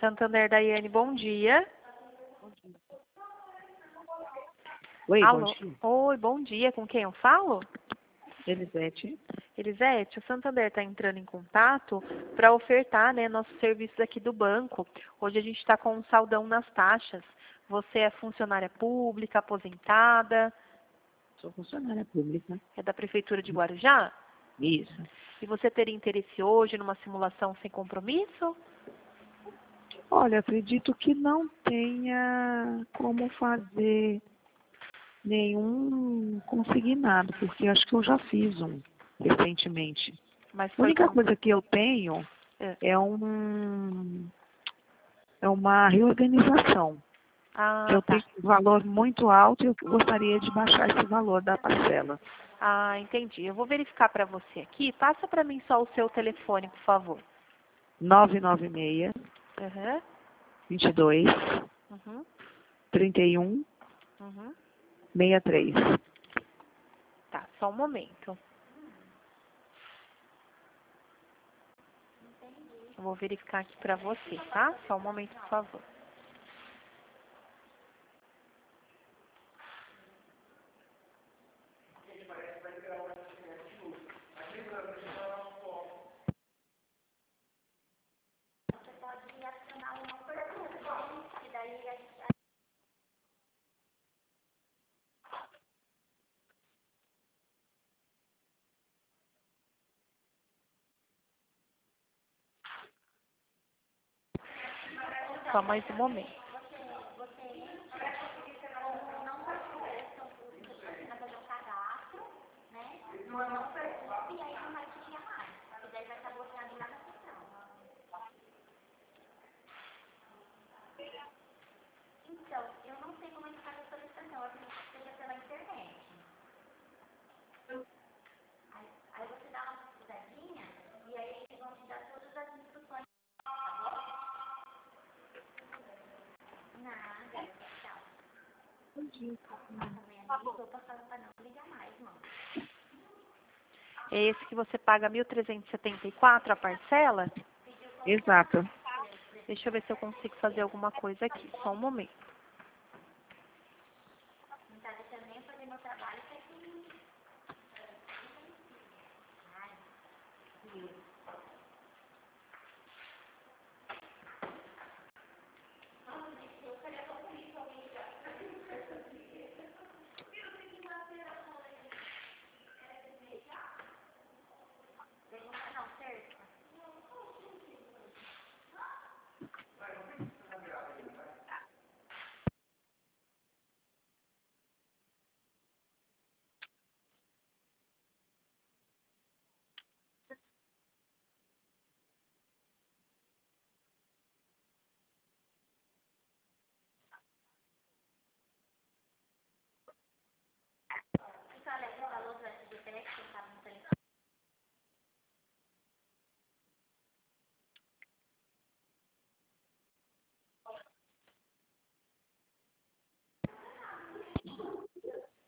Santander, Daiane, bom dia. Oi, Alô? bom dia. Oi, bom dia. Com quem eu falo? Elisete. Elisete, o Santander está entrando em contato para ofertar, né, nossos serviços aqui do banco. Hoje a gente está com um saldão nas taxas. Você é funcionária pública, aposentada? Sou funcionária pública. É da Prefeitura de Guarujá? Isso. E você teria interesse hoje numa simulação sem compromisso? Olha, acredito que não tenha como fazer nenhum consignado, porque acho que eu já fiz um recentemente. Mas A foi única com... coisa que eu tenho É. é uma reorganização. Eu Tá. tenho um valor muito alto e eu gostaria de baixar esse valor da parcela. Ah, entendi. Eu vou verificar para você aqui. Passa para mim só o seu telefone, por favor. 996 Uhum. 22 Uhum. 31 Uhum. 63. Tá, só um momento. Eu vou verificar aqui para você, tá? Só um momento, por favor. Só mais um momento. É esse que você paga 1.374 a parcela? Exato. Deixa eu ver se eu consigo fazer alguma coisa aqui. Só um momento.